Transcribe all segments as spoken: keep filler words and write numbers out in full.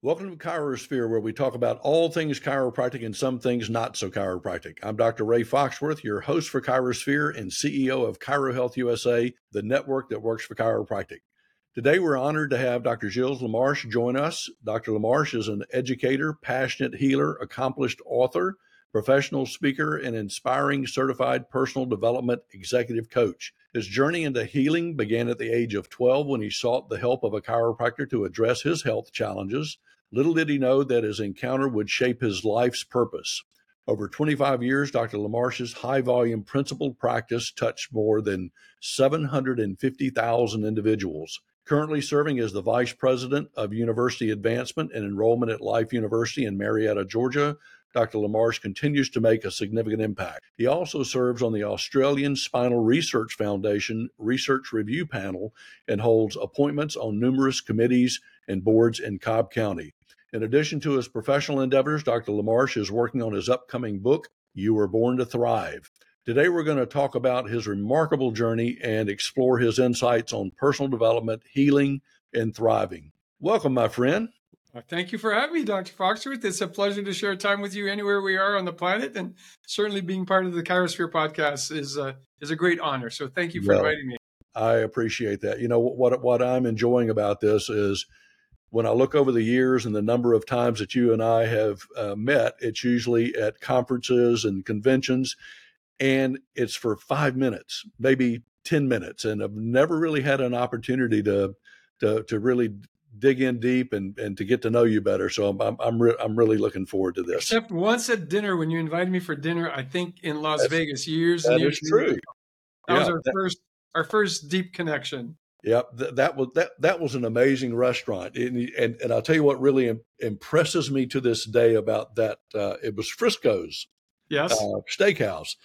Welcome to Chirosphere, where we talk about all things chiropractic and some things not so chiropractic. I'm Doctor Ray Foxworth, your host for Chirosphere and C E O of ChiroHealth U S A, the network that works for chiropractic. Today, we're honored to have Doctor Gilles LaMarche join us. Doctor LaMarche is an educator, passionate healer, accomplished author, professional speaker, and inspiring certified personal development executive coach. His journey into healing began at the age of twelve when he sought the help of a chiropractor to address his health challenges. Little did he know that his encounter would shape his life's purpose. Over twenty-five years, Doctor LaMarche's high-volume principled practice touched more than seven hundred fifty thousand individuals. Currently serving as the Vice President of University Advancement and Enrollment at Life University in Marietta, Georgia, Doctor LaMarche continues to make a significant impact. He also serves on the Australian Spinal Research Foundation Research Review Panel and holds appointments on numerous committees and boards in Cobb County. In addition to his professional endeavors, Doctor LaMarche is working on his upcoming book, You Were Born to Thrive. Today, we're going to talk about his remarkable journey and explore his insights on personal development, healing, and thriving. Welcome, my friend. Thank you for having me, Doctor Foxworth. It's a pleasure to share time with you anywhere we are on the planet, and certainly being part of the Chirosphere podcast is uh, is a great honor. So thank you for well, inviting me. I appreciate that. You know, what what I'm enjoying about this is when I look over the years and the number of times that you and I have uh, met, it's usually at conferences and conventions, and it's for five minutes, maybe ten minutes, and I've never really had an opportunity to to to really dig in deep and, and to get to know you better. So I'm I'm I'm, re- I'm really looking forward to this. Except once at dinner, when you invited me for dinner, I think in Las That's, Vegas years and that years is true. ago. That yeah, was our that, first our first deep connection. Yeah, th- that was that that was an amazing restaurant, and and, and I'll tell you what really im- impresses me to this day about that. Uh, it was Frisco's, yes, uh, steakhouse.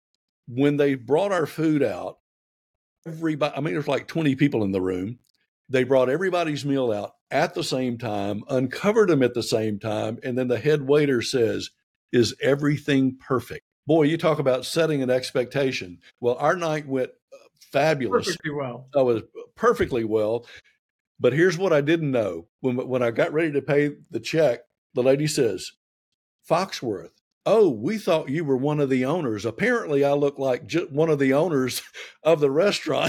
When they brought our food out, everybody, I mean, there's like twenty people in the room. They brought everybody's meal out at the same time, uncovered them at the same time, and then the head waiter says, "Is everything perfect?" Boy, you talk about setting an expectation. Well, our night went fabulous. Perfectly well. I was perfectly well. But here's what I didn't know. When, when I got ready to pay the check, the lady says, "Foxworth, oh, we thought you were one of the owners. Apparently, I look like just one of the owners of the restaurant."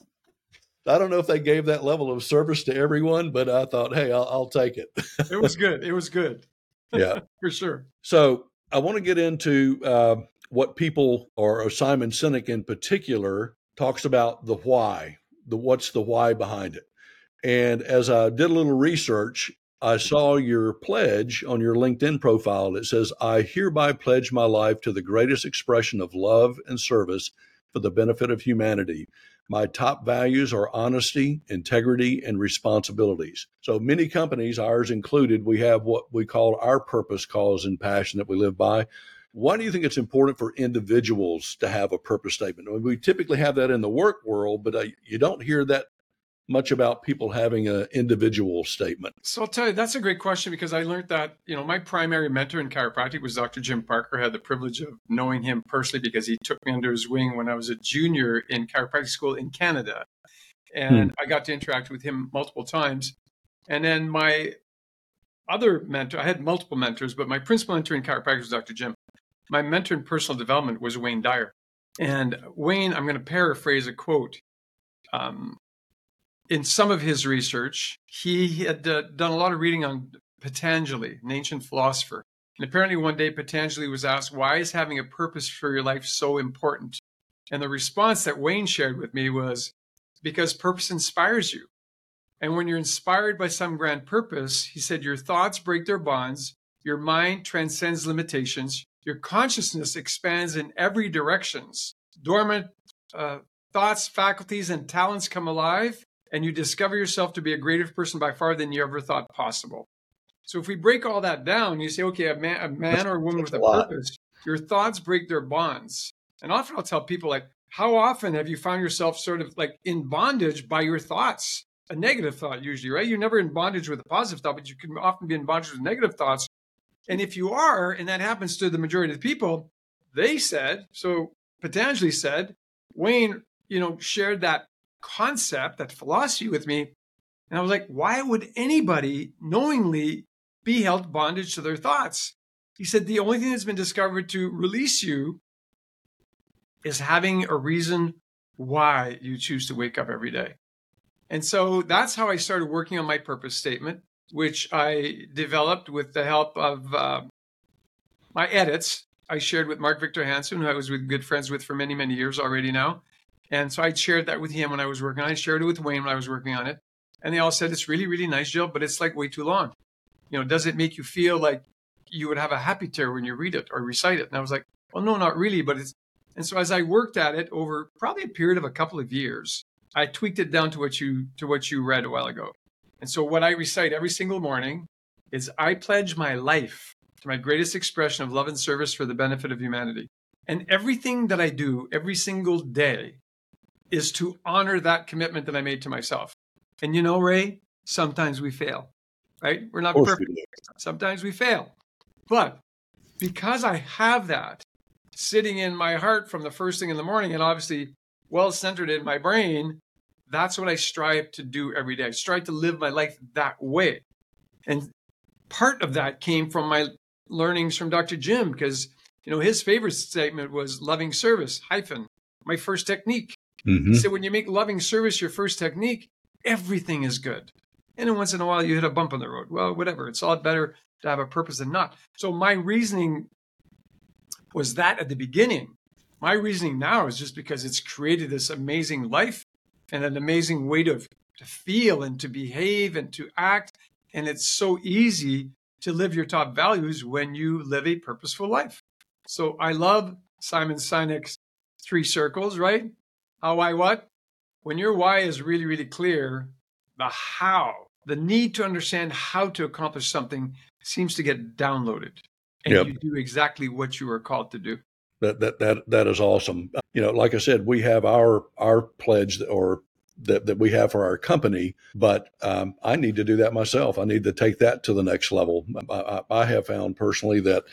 I don't know if they gave that level of service to everyone, but I thought, hey, I'll, I'll take it. It was good. It was good. Yeah, for sure. So I want to get into uh, what people, or Simon Sinek in particular, talks about the why, the what's the why behind it. And as I did a little research, I saw your pledge on your LinkedIn profile. It says, "I hereby pledge my life to the greatest expression of love and service for the benefit of humanity. My top values are honesty, integrity, and responsibilities." So many companies, ours included, we have what we call our purpose, cause, and passion that we live by. Why do you think it's important for individuals to have a purpose statement? I mean, we typically have that in the work world, but uh, you don't hear that much about people having an individual statement. So I'll tell you, that's a great question, because I learned that, you know, my primary mentor in chiropractic was Doctor Jim Parker. I had the privilege of knowing him personally because he took me under his wing when I was a junior in chiropractic school in Canada. And hmm. I got to interact with him multiple times. And then my other mentor, I had multiple mentors, but my principal mentor in chiropractic was Doctor Jim. My mentor in personal development was Wayne Dyer. And Wayne, I'm going to paraphrase a quote. Um, In some of his research, he had uh, done a lot of reading on Patanjali, an ancient philosopher. And apparently one day Patanjali was asked, "Why is having a purpose for your life so important?" And the response that Wayne shared with me was, "Because purpose inspires you. And when you're inspired by some grand purpose," he said, "your thoughts break their bonds, your mind transcends limitations, your consciousness expands in every directions. Dormant uh, thoughts, faculties, and talents come alive, and you discover yourself to be a greater person by far than you ever thought possible." So if we break all that down, you say, okay, a man, a man or a woman with a purpose, your thoughts break their bonds. And often I'll tell people, like, how often have you found yourself sort of like in bondage by your thoughts? A negative thought usually, right? You're never in bondage with a positive thought, but you can often be in bondage with negative thoughts. And if you are, and that happens to the majority of the people, they said, so Patanjali said, Wayne, you know, shared that concept, that philosophy with me. And I was like, why would anybody knowingly be held bondage to their thoughts. He said the only thing that's been discovered to release you is having a reason why you choose to wake up every day. And so that's how I started working on my purpose statement, which I developed with the help of uh, my edits. I shared with Mark Victor Hansen, who I was with, good friends with for many, many years already now. And so I shared that with him when I was working on it. I shared it with Wayne when I was working on it. And they all said, it's really, really nice, Jill, but it's like way too long. You know, does it make you feel like you would have a happy tear when you read it or recite it? And I was like, well, no, not really. But it's, and so as I worked at it over probably a period of a couple of years, I tweaked it down to what you, to what you read a while ago. And so what I recite every single morning is, I pledge my life to my greatest expression of love and service for the benefit of humanity. And everything that I do every single day is to honor that commitment that I made to myself. And you know, Ray, sometimes we fail, right? We're not perfect. We sometimes we fail. But because I have that sitting in my heart from the first thing in the morning, and obviously well-centered in my brain, that's what I strive to do every day. I strive to live my life that way. And part of that came from my learnings from Doctor Jim, because, you know, his favorite statement was loving service hyphen my first technique. Mm-hmm. He said, when you make loving service your first technique, everything is good. And then once in a while you hit a bump on the road. Well, whatever. It's a lot better to have a purpose than not. So my reasoning was that at the beginning. My reasoning now is just because it's created this amazing life and an amazing way to, to feel and to behave and to act. And it's so easy to live your top values when you live a purposeful life. So I love Simon Sinek's three circles, right? How, why, what? When your why is really, really clear, the how, the need to understand how to accomplish something seems to get downloaded. And yep. You do exactly what you are called to do. That that that that is awesome. You know, like I said, we have our our pledge or that, that we have for our company, but um, I need to do that myself. I need to take that to the next level. I, I have found personally that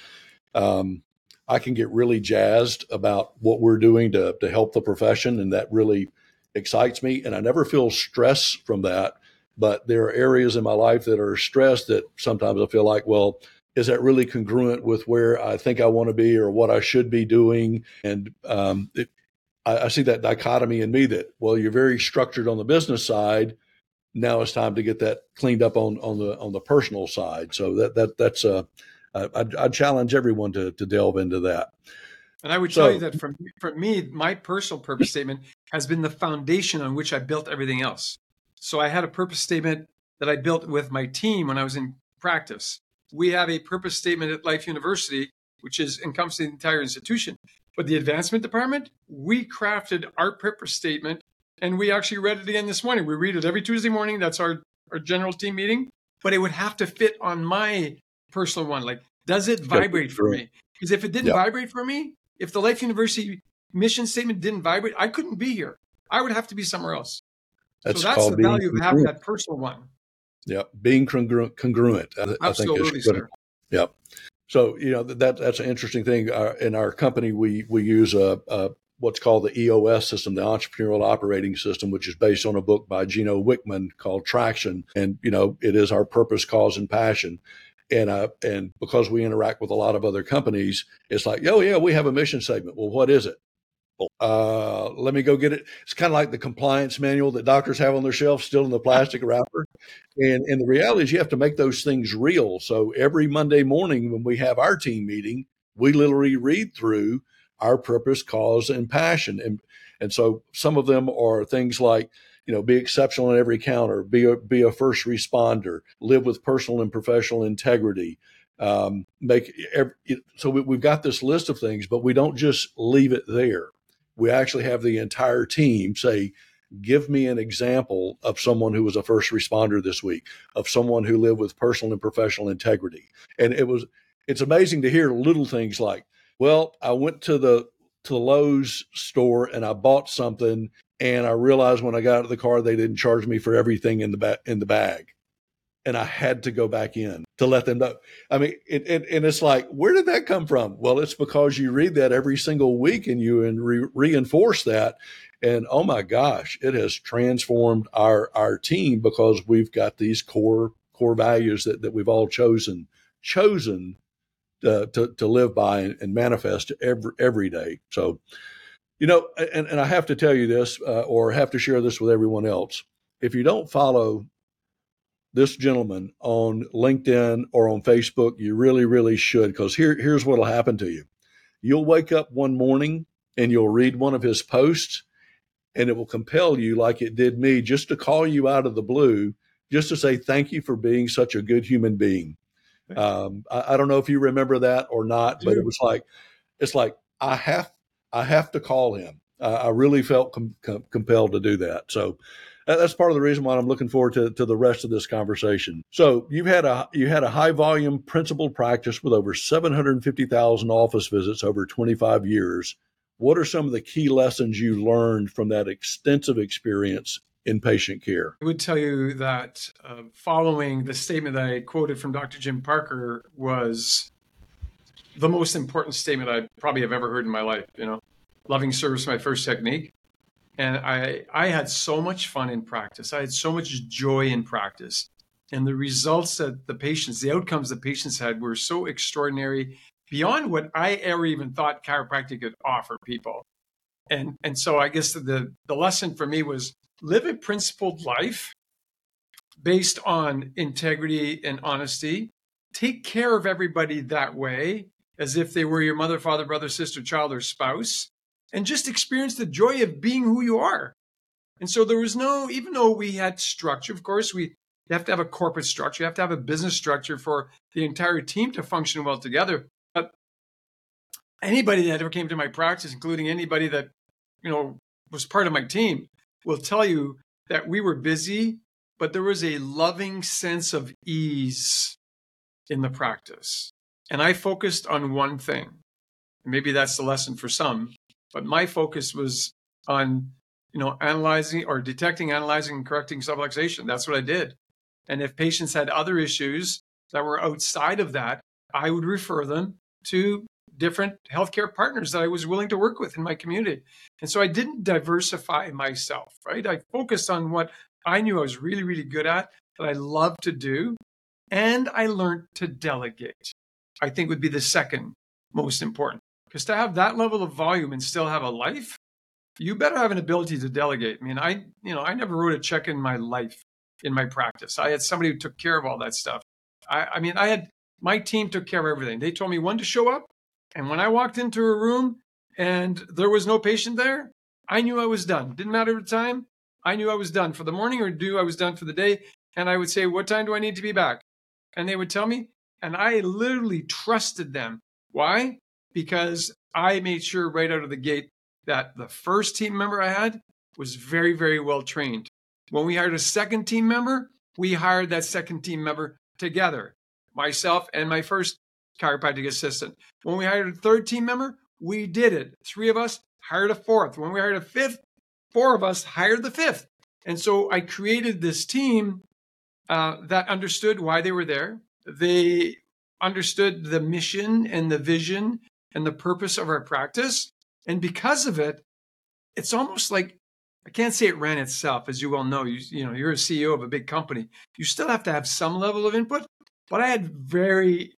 um, I can get really jazzed about what we're doing to to help the profession, and that really excites me. And I never feel stress from that. But there are areas in my life that are stressed that sometimes I feel like, well, is that really congruent with where I think I want to be or what I should be doing? And um, it, I, I see that dichotomy in me that, well, you're very structured on the business side. Now it's time to get that cleaned up on, on the on the personal side. So that that that's uh, I I challenge everyone to to delve into that. And I would so, tell you that for for me, my personal purpose statement has been the foundation on which I built everything else. So I had a purpose statement that I built with my team when I was in practice. We have a purpose statement at Life University, which is encompassing the entire institution. But the advancement department, we crafted our purpose statement, and we actually read it again this morning. We read it every Tuesday morning. That's our, our general team meeting. But it would have to fit on my personal one. Like, does it vibrate for me? Because if it didn't yeah. vibrate for me, if the Life University mission statement didn't vibrate, I couldn't be here. I would have to be somewhere else. That's so that's the value of having that personal one. Yeah, being congruent. congruent I, Absolutely, I think is sir. Yeah. So, you know, that that's an interesting thing. Uh, in our company, we we use a, a what's called the E O S system, the Entrepreneurial Operating System, which is based on a book by Gino Wickman called Traction. And, you know, it is our purpose, cause, and passion. And uh, and because we interact with a lot of other companies, it's like, oh, yeah, we have a mission statement. Well, what is it? Uh, let me go get it. It's kind of like the compliance manual that doctors have on their shelf, still in the plastic wrapper. And, and the reality is you have to make those things real. So every Monday morning when we have our team meeting, we literally read through our purpose, cause, and passion. And, and so some of them are things like, you know, be exceptional in every counter, be a, be a first responder, live with personal and professional integrity. Um, make every, so we, we've got this list of things, but we don't just leave it there. We actually have the entire team say, give me an example of someone who was a first responder this week, of someone who lived with personal and professional integrity. And it was, it's amazing to hear little things like, well, I went to the, to the Lowe's store and I bought something and I realized when I got out of the car, they didn't charge me for everything in the ba- in the bag. And I had to go back in to let them know. I mean, it, it, and it's like, where did that come from? Well, it's because you read that every single week and you and re- reinforce that. And oh my gosh, it has transformed our, our team because we've got these core core values that, that we've all chosen, chosen uh, to, to live by and, and manifest every, every day. So, you know, and, and I have to tell you this, uh, or have to share this with everyone else. If you don't follow this gentleman on LinkedIn or on Facebook, you really, really should, because here, here's what will happen to you. You'll wake up one morning and you'll read one of his posts, and it will compel you, like it did me, just to call you out of the blue, just to say thank you for being such a good human being. Um, I, I don't know if you remember that or not, but it was like, it's like, I have, I have to call him. Uh, I really felt com- com- compelled to do that. So that, that's part of the reason why I'm looking forward to, to the rest of this conversation. So you've had a, you had a high volume principal practice with over seven hundred fifty thousand office visits over twenty-five years. What are some of the key lessons you learned from that extensive experience in patient care? I would tell you that uh, following the statement that I quoted from Doctor Jim Parker was the most important statement I probably have ever heard in my life. You know, loving service is my first technique. And I, I had so much fun in practice. I had so much joy in practice. And the results that the patients, the outcomes the patients had were so extraordinary, beyond what I ever even thought chiropractic could offer people. And, and so I guess the, the lesson for me was live a principled life based on integrity and honesty. Take care of everybody that way, as if they were your mother, father, brother, sister, child, or spouse, and just experience the joy of being who you are. And so there was no, even though we had structure, of course, we you have to have a corporate structure, you have to have a business structure for the entire team to function well together. But anybody that ever came to my practice, including anybody that, you know, was part of my team, will tell you that we were busy, but there was a loving sense of ease in the practice. And I focused on one thing. Maybe that's the lesson for some, but my focus was on, you know, analyzing or detecting, analyzing, and correcting subluxation. That's what I did. And if patients had other issues that were outside of that, I would refer them to different healthcare partners that I was willing to work with in my community. And so I didn't diversify myself, right? I focused on what I knew I was really, really good at, that I loved to do. And I learned to delegate, I think would be the second most important. Because to have that level of volume and still have a life, you better have an ability to delegate. I mean, I, you know, I never wrote a check in my life, in my practice. I had somebody who took care of all that stuff. I, I mean, I had, my team took care of everything. They told me when to show up. And when I walked into a room and there was no patient there, I knew I was done. Didn't matter the time. I knew I was done for the morning, or knew I was done for the day. And I would say, what time do I need to be back? And they would tell me. And I literally trusted them. Why? Because I made sure right out of the gate that the first team member I had was very, very well trained. When we hired a second team member, we hired that second team member together, myself and my first chiropractic assistant. When we hired a third team member, we did it. Three of us hired a fourth. When we hired a fifth, four of us hired the fifth. And so I created this team uh, that understood why they were there. They understood the mission and the vision and the purpose of our practice. And because of it, it's almost like, I can't say it ran itself. As you well know, you, you know, you're a C E O of a big company. You still have to have some level of input, but I had very,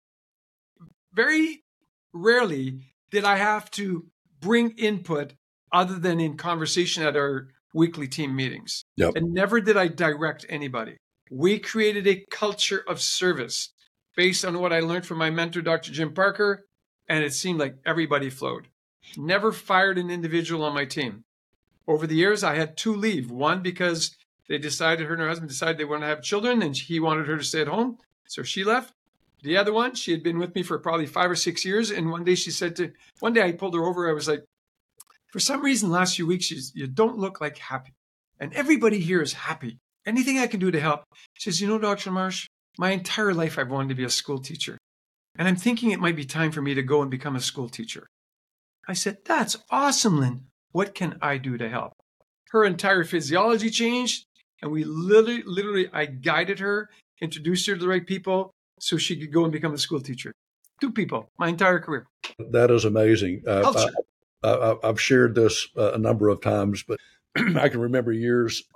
very rarely did I have to bring input other than in conversation at our weekly team meetings. Yep. And never did I direct anybody. We created a culture of service based on what I learned from my mentor, Doctor Jim Parker, and it seemed like everybody flowed. Never fired an individual on my team. Over the years, I had two leave. One, because they decided, her and her husband decided they wanted to have children, and he wanted her to stay at home, so she left. The other one, she had been with me for probably five or six years, and one day she said to, one day I pulled her over, I was like, for some reason, last few weeks, she's, you don't look like happy. And everybody here is happy. Anything I can do to help? She says, you know, Doctor Marsh, my entire life I've wanted to be a school teacher. And I'm thinking it might be time for me to go and become a school teacher. I said, that's awesome, Lynn. What can I do to help? Her entire physiology changed. And we literally, literally, I guided her, introduced her to the right people so she could go and become a school teacher. Two people, my entire career. That is amazing. Uh, Culture. I, I, I've shared this uh, a number of times, but I can remember years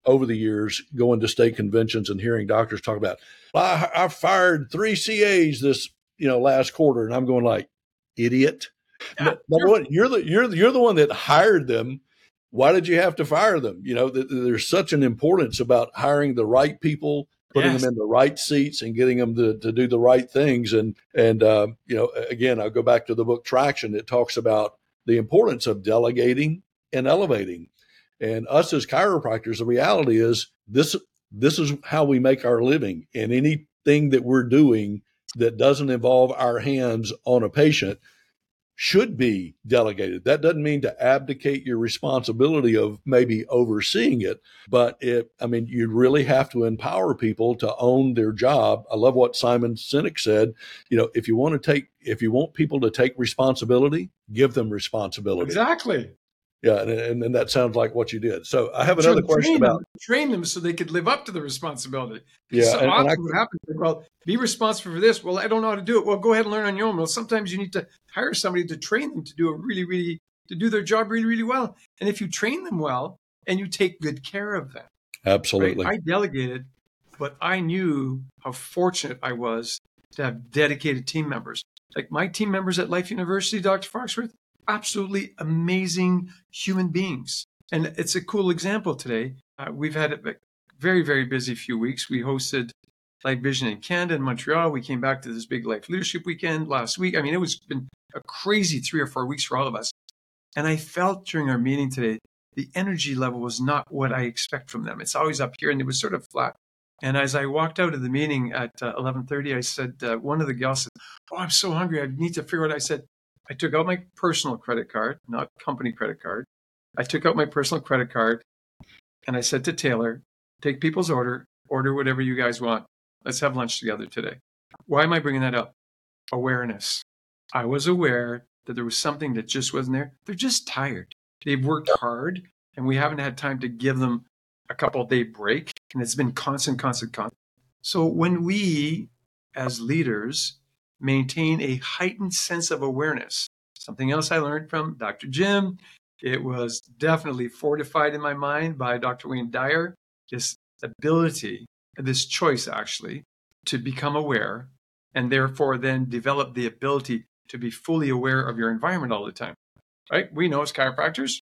over the years going to state conventions and hearing doctors talk about, well, I, I fired three C As this, you know, last quarter. And I'm going like, idiot. Yeah, Number one, you're the, you're the, you're the one that hired them. Why did you have to fire them? You know, th- there's such an importance about hiring the right people, putting yes. them in the right seats and getting them to, to do the right things. And, and, uh, you know, again, I'll go back to the book Traction. It talks about the importance of delegating and elevating. And us as chiropractors, the reality is this, this is how we make our living. And anything that we're doing that doesn't involve our hands on a patient should be delegated. That doesn't mean to abdicate your responsibility of maybe overseeing it, but it, I mean, you really have to empower people to own their job. I love what Simon Sinek said. You know, if you want to take, if you want people to take responsibility, give them responsibility. Exactly. Yeah, and, and, and that sounds like what you did. So I have Sure, another question train about them, train them so they could live up to the responsibility. yeah, So and, and I, often what happens is, well, be responsible for this. Well, I don't know how to do it. Well, go ahead and learn on your own. Well, sometimes you need to hire somebody to train them to do a really, really, to do their job really, really well. And if you train them well and you take good care of them, absolutely. right? I delegated, but I knew how fortunate I was to have dedicated team members. Like my team members at Life University, Doctor Foxworth, absolutely amazing human beings. And it's a cool example today. Uh, we've had a very, very busy few weeks. We hosted Life Vision in Canada and Montreal. We came back to this big Life Leadership Weekend last week. I mean, it was been a crazy three or four weeks for all of us. And I felt during our meeting today, the energy level was not what I expect from them. It's always up here and it was sort of flat. And as I walked out of the meeting at uh, eleven thirty, I said, uh, one of the gals said, oh, I'm so hungry. I need to figure out. I said, I took out my personal credit card, not company credit card. I took out my personal credit card and I said to Taylor, take people's order, order whatever you guys want. Let's have lunch together today. Why am I bringing that up? Awareness. I was aware that there was something that just wasn't there. They're just tired. They've worked hard and we haven't had time to give them a couple of day break. And it's been constant, constant, constant. So when we as leaders maintain a heightened sense of awareness, something else I learned from Doctor Jim, it was definitely fortified in my mind by Doctor Wayne Dyer, this ability, this choice actually, to become aware and therefore then develop the ability to be fully aware of your environment all the time, right? We know as chiropractors,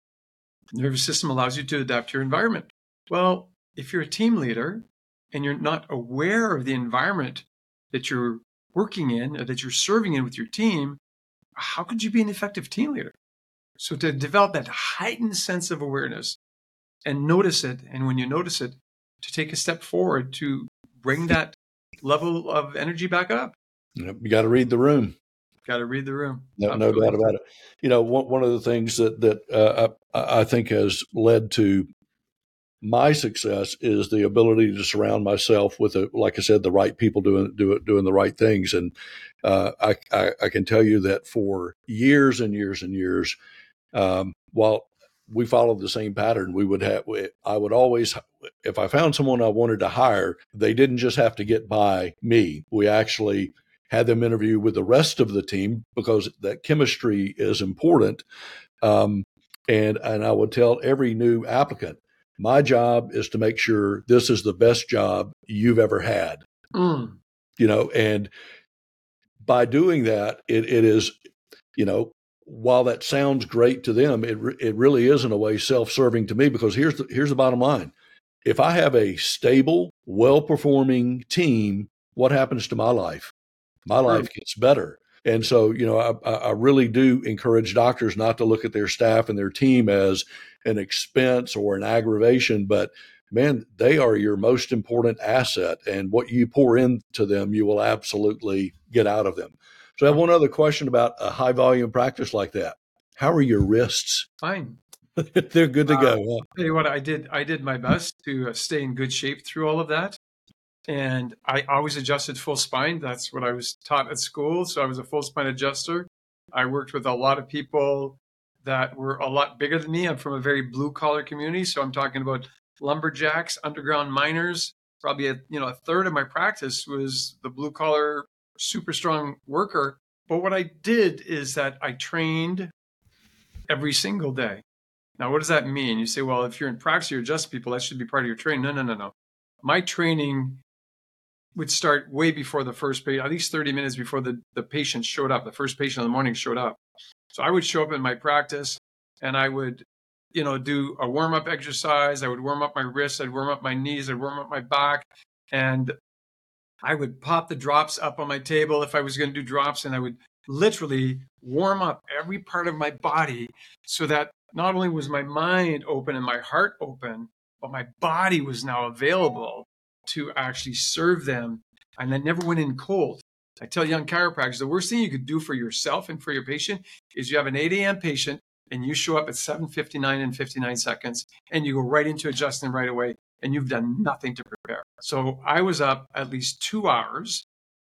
the nervous system allows you to adapt to your environment. Well, if you're a team leader and you're not aware of the environment that you're working in, or that you're serving in with your team, how could you be an effective team leader? So to develop that heightened sense of awareness and notice it, and when you notice it, to take a step forward to bring that level of energy back up. You got to read the room. Got to read the room. No, no doubt about it. You know, one, one of the things that that uh, I, I think has led to my success is the ability to surround myself with, a, like I said, the right people doing doing doing the right things. And uh, I, I I can tell you that for years and years and years, um, while we followed the same pattern, we would have. I would always, if I found someone I wanted to hire, they didn't just have to get by me. We actually had them interview with the rest of the team because that chemistry is important. Um, and and I would tell every new applicant, my job is to make sure this is the best job you've ever had. Mm. You know, and by doing that, it, it is, you know, while that sounds great to them, it re- it really is in a way self-serving to me, because here's the, here's the bottom line. If I have a stable, well-performing team, what happens to my life? My life gets better. And so, you know, I, I really do encourage doctors not to look at their staff and their team as an expense or an aggravation, but man, they are your most important asset. And what you pour into them, you will absolutely get out of them. So I have one other question about a high volume practice like that. How are your wrists? Fine. They're good to uh, go. Huh? Tell you what, I did, I did my best to uh, stay in good shape through all of that. And I always adjusted full spine. That's what I was taught at school. So I was a full spine adjuster. I worked with a lot of people that were a lot bigger than me. I'm from a very blue collar community. So I'm talking about lumberjacks, underground miners. Probably a, you know, a third of my practice was the blue collar, super strong worker. But what I did is that I trained every single day. Now, what does that mean? You say, well, if you're in practice, you adjust people, that should be part of your training. No, no, no, no. My training would start way before the first patient, at least thirty minutes before the, the patient showed up. The first patient in the morning showed up. So I would show up in my practice and I would, you know, do a warm-up exercise. I would warm up my wrists. I'd warm up my knees. I'd warm up my back. And I would pop the drops up on my table if I was going to do drops. And I would literally warm up every part of my body so that not only was my mind open and my heart open, but my body was now available to actually serve them. And I never went in cold. I tell young chiropractors, the worst thing you could do for yourself and for your patient is you have an eight a.m. patient and you show up at seven fifty-nine and fifty-nine seconds and you go right into adjusting right away and you've done nothing to prepare. So I was up at least two hours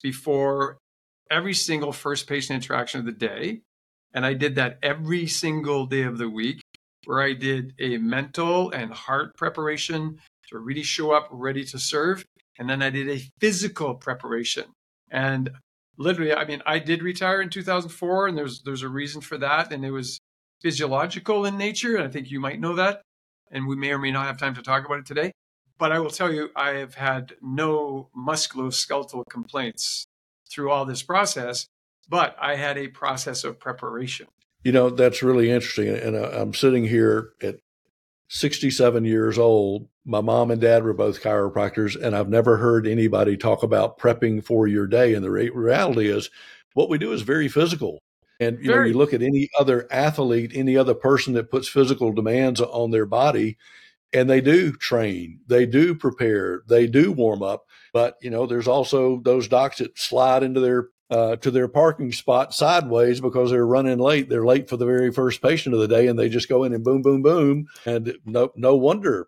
before every single first patient interaction of the day. And I did that every single day of the week, where I did a mental and heart preparation to really show up ready to serve. And then I did a physical preparation. And literally, I mean, I did retire in two thousand four, and there's there's a reason for that. And it was physiological in nature. And I think you might know that. And we may or may not have time to talk about it today. But I will tell you, I have had no musculoskeletal complaints through all this process, but I had a process of preparation. You know, that's really interesting. And I'm sitting here at sixty-seven years old. My mom and dad were both chiropractors, and I've never heard anybody talk about prepping for your day. And the re- reality is what we do is very physical. And, you Very. know, you look at any other athlete, any other person that puts physical demands on their body, and they do train, they do prepare, they do warm up. But, you know, there's also those docs that slide into their uh, to their parking spot sideways because they're running late. They're late for the very first patient of the day, and they just go in and boom, boom, boom. And no, no wonder.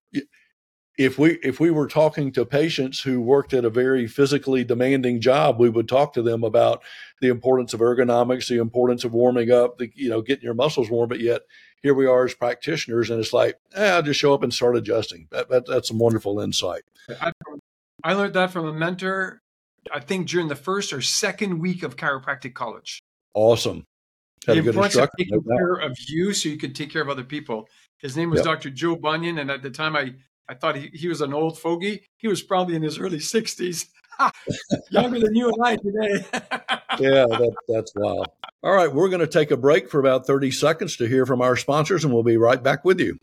If we if we were talking to patients who worked at a very physically demanding job, we would talk to them about the importance of ergonomics, the importance of warming up, the, you know, getting your muscles warm. But yet here we are as practitioners, and it's like, eh, I'll just show up and start adjusting. That, that, that's some wonderful insight. I, I learned that from a mentor, I think during the first or second week of chiropractic college. Awesome. Had the a good importance of instructor. taking No care of you so you could take care of other people. His name was Yep. Doctor Joe Bunyan, and at the time I, I thought he, he was an old fogey. He was probably in his early sixties. Younger than you and I today. Yeah, that, that's wild. All right, we're going to take a break for about thirty seconds to hear from our sponsors, and we'll be right back with you.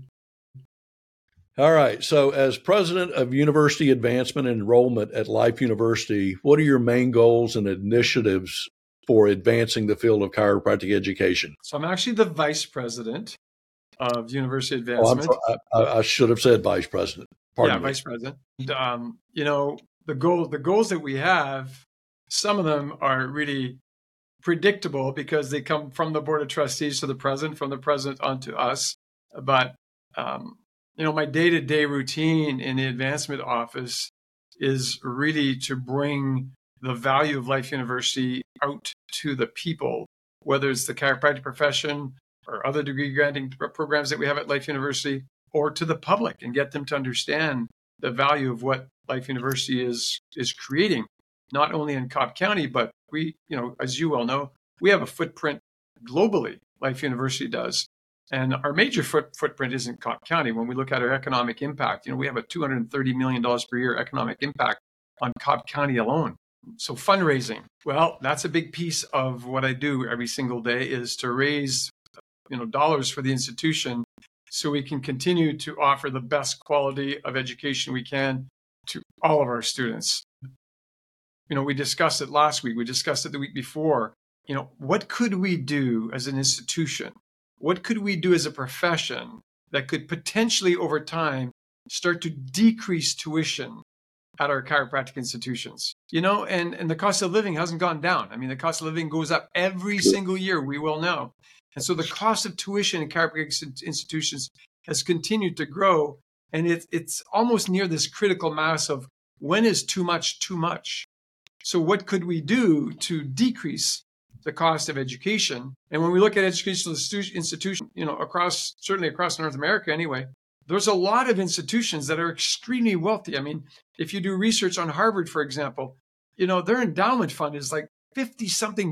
All right, so as president of University Advancement and Enrollment at Life University, what are your main goals and initiatives for advancing the field of chiropractic education? So I'm actually the vice president of University Oh, I'm Advancement. sorry, I, I should have said vice president. Pardon yeah, me. vice president. And, um, you know, the goal, the goals that we have, some of them are really predictable because they come from the board of trustees to the president, from the president onto us. But um, you know, my day-to-day routine in the advancement office is really to bring the value of Life University out to the people, whether it's the chiropractic profession or other degree granting programs that we have at Life University, or to the public, and get them to understand the value of what Life University is is creating, not only in Cobb County, but we, you know, as you well know, we have a footprint globally. Life University does. And our major foot, footprint isn't Cobb County. When we look at our economic impact, you know, we have a two hundred thirty million dollars per year economic impact on Cobb County alone. So fundraising, well, that's a big piece of what I do every single day, is to raise, you know, dollars for the institution so we can continue to offer the best quality of education we can to all of our students. You know, we discussed it last week. We discussed it the week before. You know, what could we do as an institution? What could we do as a profession that could potentially over time start to decrease tuition at our chiropractic institutions? You know, and, and the cost of living hasn't gone down. I mean, the cost of living goes up every single year, we will know. And so the cost of tuition in chiropractic institutions has continued to grow. And it, it's almost near this critical mass of when is too much too much? So what could we do to decrease the cost of education? And when we look at educational institutions, you know, across, certainly across North America anyway, there's a lot of institutions that are extremely wealthy. I mean, if you do research on Harvard, for example, you know, their endowment fund is like fifty something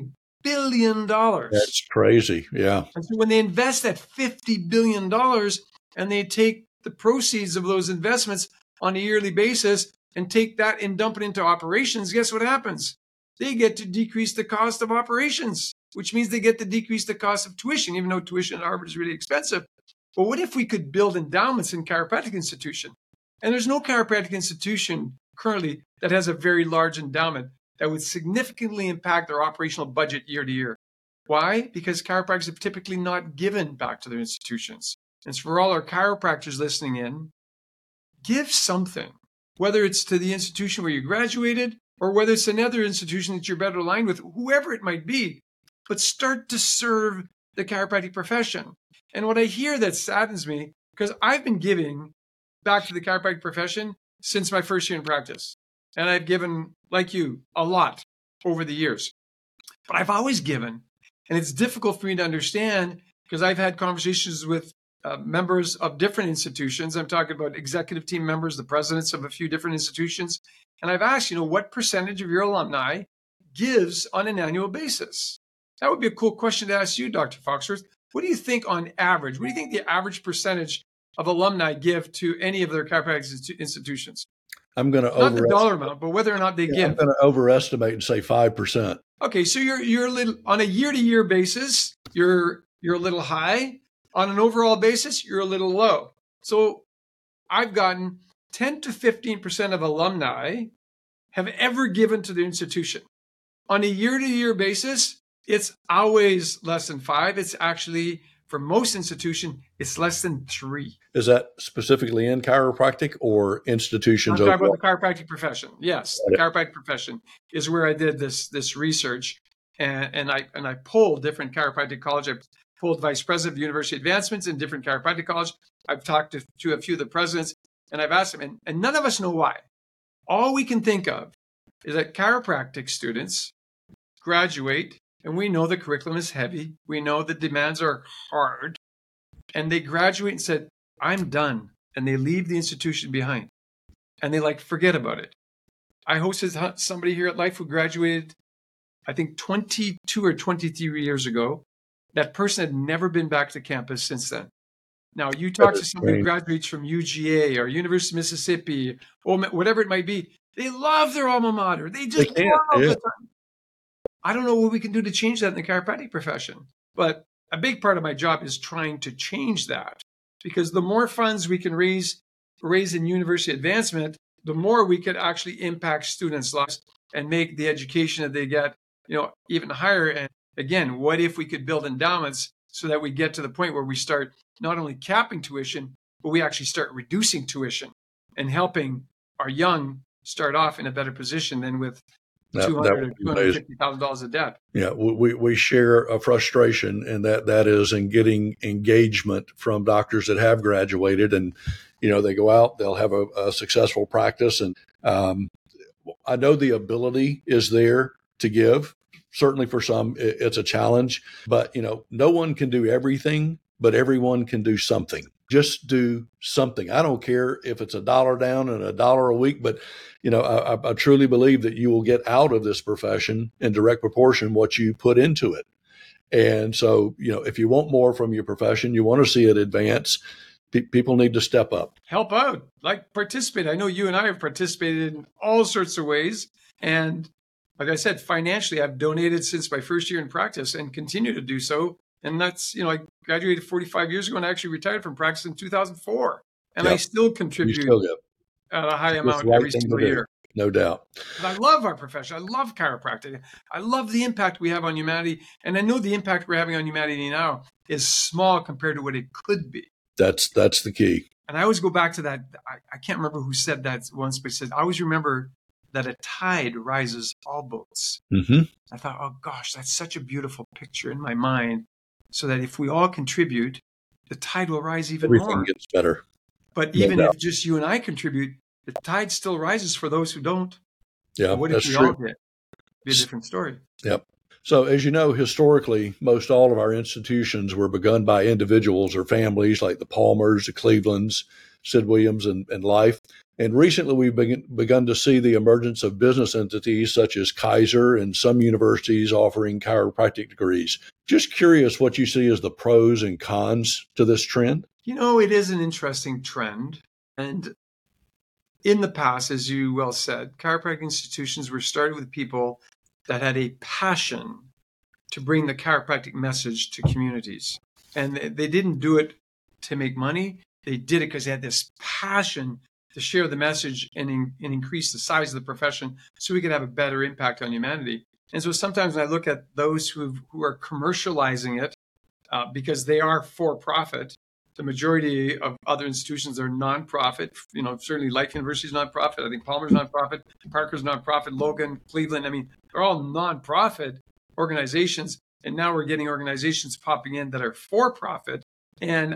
billion dollars. That's crazy. Yeah. And so when they invest that fifty billion dollars and they take the proceeds of those investments on a yearly basis and take that and dump it into operations, guess what happens? They get to decrease the cost of operations, which means they get to decrease the cost of tuition, even though tuition at Harvard is really expensive. But what if we could build endowments in chiropractic institution? And there's no chiropractic institution currently that has a very large endowment that would significantly impact their operational budget year to year. Why? Because chiropractors have typically not given back to their institutions. And so for all our chiropractors listening in, give something, whether it's to the institution where you graduated or whether it's another institution that you're better aligned with, whoever it might be, but start to serve the chiropractic profession. And what I hear that saddens me, because I've been giving back to the chiropractic profession since my first year in practice. And I've given, like you, a lot over the years. But I've always given. And it's difficult for me to understand because I've had conversations with uh, members of different institutions. I'm talking about executive team members, the presidents of a few different institutions. And I've asked, you know, what percentage of your alumni gives on an annual basis? That would be a cool question to ask you, Doctor Foxworth. What do you think on average? What do you think the average percentage of alumni give to any of their chiropractic institutions? I'm going to not the dollar amount, but whether or not they yeah, give. I'm going to overestimate and say five percent. Okay, so you're you're a little on a year-to-year basis, you're you're a little high. On an overall basis, you're a little low. So I've gotten ten to fifteen percent of alumni have ever given to their institution. On a year-to-year basis, it's always less than five. It's actually, for most institutions, it's less than three. Is that specifically in chiropractic or institutions? I'm talking about the chiropractic profession. Yes, the chiropractic profession is where I did this this research, and, and I and I polled different chiropractic colleges. I polled vice president of university advancements in different chiropractic colleges. I've talked to, to a few of the presidents, and I've asked them, and, and none of us know why. All we can think of is that chiropractic students graduate, and we know the curriculum is heavy. We know the demands are hard, and they graduate and said, I'm done. And they leave the institution behind. And they like, forget about it. I hosted somebody here at Life who graduated, I think twenty-two or twenty-three years ago. That person had never been back to campus since then. Now, you talk to somebody who graduates from U G A or University of Mississippi, or whatever it might be. They love their alma mater. They just they love yeah. it. I don't know what we can do to change that in the chiropractic profession. But a big part of my job is trying to change that. Because the more funds we can raise, raise in university advancement, the more we could actually impact students' lives and make the education that they get, you know, even higher. And again, what if we could build endowments so that we get to the point where we start not only capping tuition, but we actually start reducing tuition and helping our young start off in a better position than with two hundred thousand dollars or two hundred fifty thousand dollars of debt. Yeah, we, we share a frustration, and that, that is in getting engagement from doctors that have graduated. And, you know, they go out, they'll have a, a successful practice. And um, I know the ability is there to give. Certainly for some, it, it's a challenge. But, you know, no one can do everything, but everyone can do something. Just do something. I don't care if it's a dollar down and a dollar a week, but, you know, I, I truly believe that you will get out of this profession in direct proportion what you put into it. And so, you know, if you want more from your profession, you want to see it advance, pe- people need to step up. Help out, like participate. I know you and I have participated in all sorts of ways. And like I said, financially, I've donated since my first year in practice and continue to do so. And that's, you know, I graduated forty-five years ago and I actually retired from practice in two thousand four. And yep. I still contribute still at a high amount right every single year. No doubt. But I love our profession. I love chiropractic. I love the impact we have on humanity. And I know the impact we're having on humanity now is small compared to what it could be. That's that's the key. And I always go back to that. I, I can't remember who said that once, but it said, I always remember that a tide rises all boats. Mm-hmm. I thought, oh gosh, that's such a beautiful picture in my mind. So that if we all contribute, the tide will rise even Everything more. Everything gets better. But even no if just you and I contribute, the tide still rises for those who don't. Yeah, what that's if we true. all did? It'd be a different story. Yep. So as you know, historically, most all of our institutions were begun by individuals or families like the Palmers, the Clevelands, Sid Williams, and, and Life. And recently, we've begin, begun to see the emergence of business entities such as Kaiser and some universities offering chiropractic degrees. Just curious what you see as the pros and cons to this trend. You know, it is an interesting trend. And in the past, as you well said, chiropractic institutions were started with people that had a passion to bring the chiropractic message to communities. And they didn't do it to make money. They did it because they had this passion to share the message and, in, and increase the size of the profession so we could have a better impact on humanity. And so sometimes when I look at those who who are commercializing it, uh, because they are for profit, the majority of other institutions are nonprofit. You know, certainly Life University is nonprofit. I think Palmer's nonprofit, Parker's nonprofit, Logan, Cleveland. I mean, they're all nonprofit organizations. And now we're getting organizations popping in that are for profit. And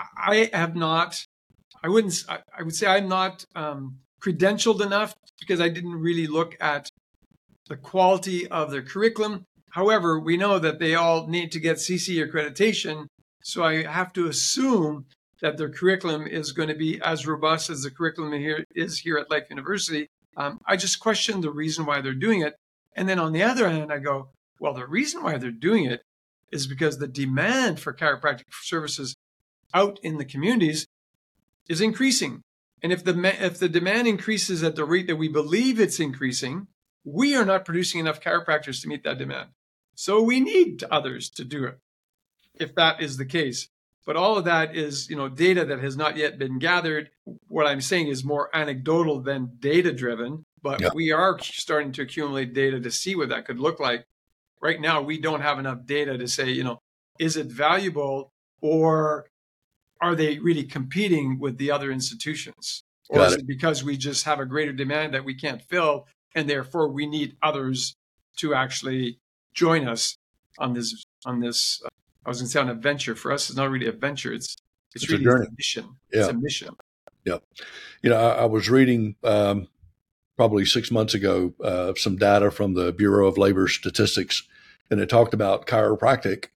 I have not, I wouldn't, I would say I'm not um, credentialed enough because I didn't really look at the quality of their curriculum. However, we know that they all need to get C C accreditation. So I have to assume that their curriculum is going to be as robust as the curriculum here is here at Life University. Um, I just question the reason why they're doing it. And then on the other hand, I go, well, the reason why they're doing it is because the demand for chiropractic services out in the communities is increasing. And if the if the demand increases at the rate that we believe it's increasing, we are not producing enough chiropractors to meet that demand. So we need others to do it, if that is the case. But all of that is, you know, data that has not yet been gathered. What I'm saying is more anecdotal than data-driven, but yeah. We are starting to accumulate data to see what that could look like. Right now, we don't have enough data to say, you know, is it valuable or are they really competing with the other institutions? Or Got is it. it because we just have a greater demand that we can't fill and therefore we need others to actually join us on this, on this, uh, I was going to say on a venture. For us, it's not really a venture. It's it's, it's really a, a mission. Yeah. It's a mission. Yeah. You know, I, I was reading um, probably six months ago uh, some data from the Bureau of Labor Statistics, and it talked about chiropractic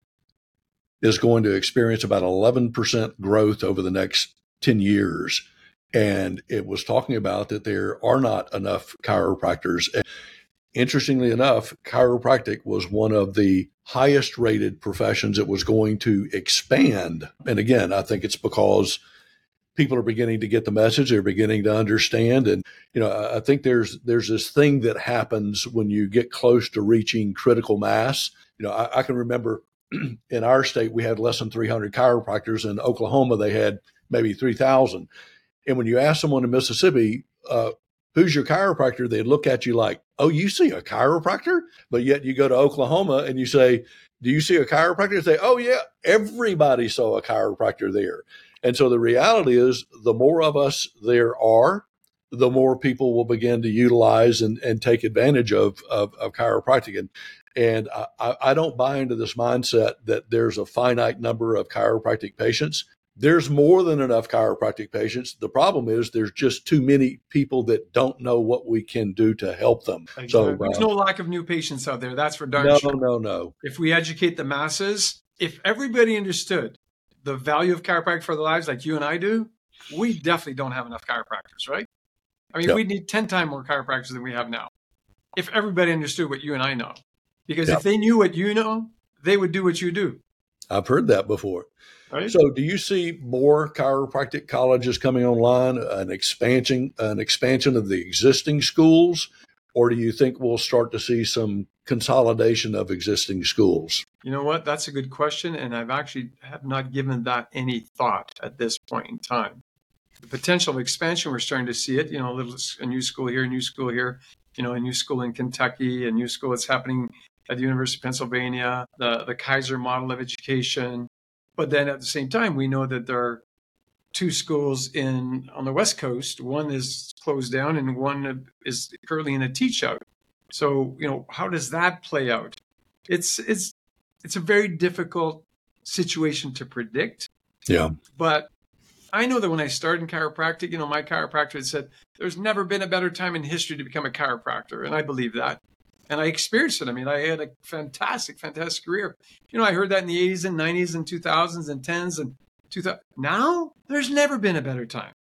is going to experience about eleven percent growth over the next ten years. And it was talking about that there are not enough chiropractors. And interestingly enough, chiropractic was one of the highest rated professions that was going to expand. And again, I think it's because people are beginning to get the message. They're beginning to understand. And, you know, I think there's, there's this thing that happens when you get close to reaching critical mass. You know, I, I can remember in our state, we had less than three hundred chiropractors. In Oklahoma, they had maybe three thousand. And when you ask someone in Mississippi, uh, who's your chiropractor? They'd look at you like, oh, you see a chiropractor? But yet you go to Oklahoma and you say, do you see a chiropractor? They say, oh, yeah, everybody saw a chiropractor there. And so the reality is the more of us there are, the more people will begin to utilize and, and take advantage of, of, of chiropractic. And, and I, I don't buy into this mindset that there's a finite number of chiropractic patients. There's more than enough chiropractic patients. The problem is there's just too many people that don't know what we can do to help them. Exactly. So there's uh, no lack of new patients out there. That's for darn no, sure. No, no, no. If we educate the masses, if everybody understood the value of chiropractic for their lives like you and I do, we definitely don't have enough chiropractors, right? I mean, yep. we need ten times more chiropractors than we have now. If everybody understood what you and I know. Because yep. if they knew what you know, they would do what you do. I've heard that before. Right. So do you see more chiropractic colleges coming online, an expansion, an expansion of the existing schools, or do you think we'll start to see some consolidation of existing schools? You know what? That's a good question. And I've actually have not given that any thought at this point in time. The potential of expansion, we're starting to see it, you know, a little, a new school here, a new school here, you know, a new school in Kentucky, a new school that's happening at the University of Pennsylvania, the, the Kaiser model of education. But then at the same time, we know that there are two schools in on the West Coast. One is closed down and one is currently in a teach out. So, you know, how does that play out? It's it's it's a very difficult situation to predict. Yeah. But I know that when I started in chiropractic, you know, my chiropractor had said, there's never been a better time in history to become a chiropractor. And I believe that. And I experienced it. I mean, I had a fantastic, fantastic career. You know, I heard that in the eighties and nineties and two thousands and tens and two thousand. Now, there's never been a better time.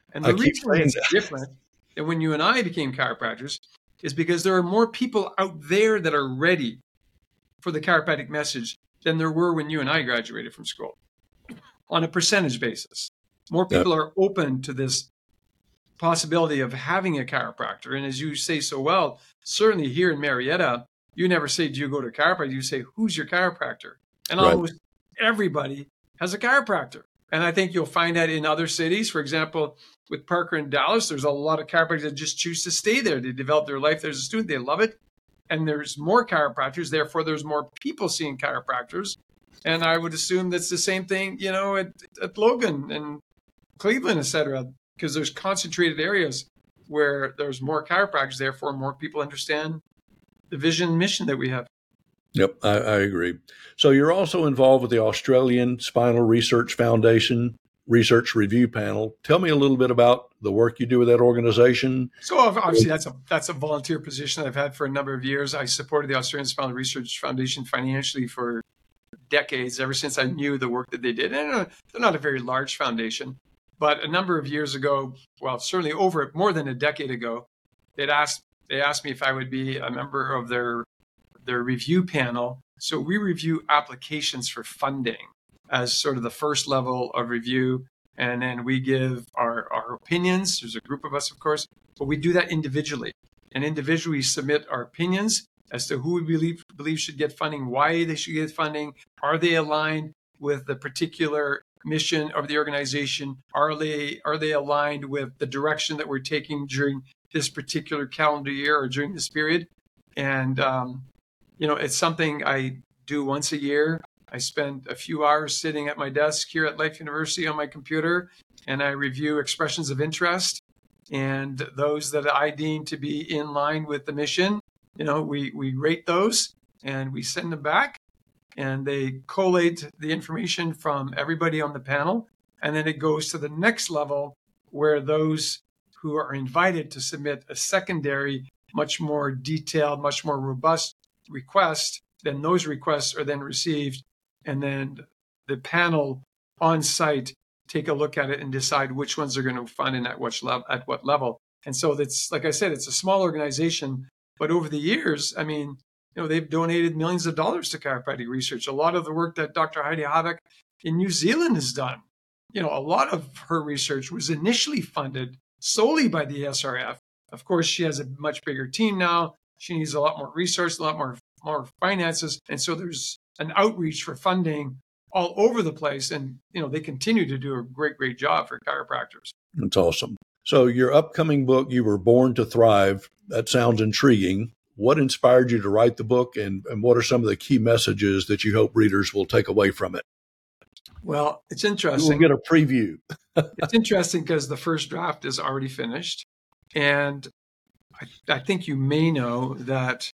And the I keep reason saying it's that. different than when you and I became chiropractors is because there are more people out there that are ready for the chiropractic message than there were when you and I graduated from school on a percentage basis. More Yep. people are open to this possibility of having a chiropractor. And as you say so well, certainly here in Marietta, you never say, do you go to a chiropractor? You say, who's your chiropractor? And Right. almost everybody has a chiropractor. And I think you'll find that in other cities. For example, with Parker in Dallas, there's a lot of chiropractors that just choose to stay there. They develop their life there as a student. They love it. And there's more chiropractors. Therefore, there's more people seeing chiropractors. And I would assume that's the same thing, you know, at, at Logan and Cleveland, et cetera, because there's concentrated areas where there's more chiropractors. Therefore, more people understand the vision and mission that we have. Yep, I, I agree. So you're also involved with the Australian Spinal Research Foundation Research Review Panel. Tell me a little bit about the work you do with that organization. So obviously that's a that's a volunteer position I've had for a number of years. I supported the Australian Spinal Research Foundation financially for decades, ever since I knew the work that they did. And they're not a very large foundation, but a number of years ago, well, certainly over more than a decade ago, they'd asked they asked me if I would be a member of their their review panel. So we review applications for funding as sort of the first level of review. And then we give our, our opinions. There's a group of us, of course, but we do that individually. And individually submit our opinions as to who we believe, believe should get funding, why they should get funding. Are they aligned with the particular mission of the organization? Are they, are they aligned with the direction that we're taking during this particular calendar year or during this period? And, um, you know, it's something I do once a year. I spend a few hours sitting at my desk here at Life University on my computer, and I review expressions of interest and those that I deem to be in line with the mission. You know, we, we rate those and we send them back, and they collate the information from everybody on the panel. And then it goes to the next level where those who are invited to submit a secondary, much more detailed, much more robust request, then those requests are then received, and then the panel on site take a look at it and decide which ones are going to fund and at which level. At what level. And so that's, like I said, it's a small organization, but over the years, I mean, you know, they've donated millions of dollars to chiropractic research. A lot of the work that Doctor Heidi Haddock in New Zealand has done, you know, a lot of her research was initially funded solely by the S R F. Of course, she has a much bigger team now. She needs a lot more resource, a lot more, more finances. And so there's an outreach for funding all over the place. And, you know, they continue to do a great, great job for chiropractors. That's awesome. So your upcoming book, You Were Born to Thrive, that sounds intriguing. What inspired you to write the book, and, and what are some of the key messages that you hope readers will take away from it? Well, it's interesting. We'll get a preview. It's interesting because the first draft is already finished. And I, I think you may know that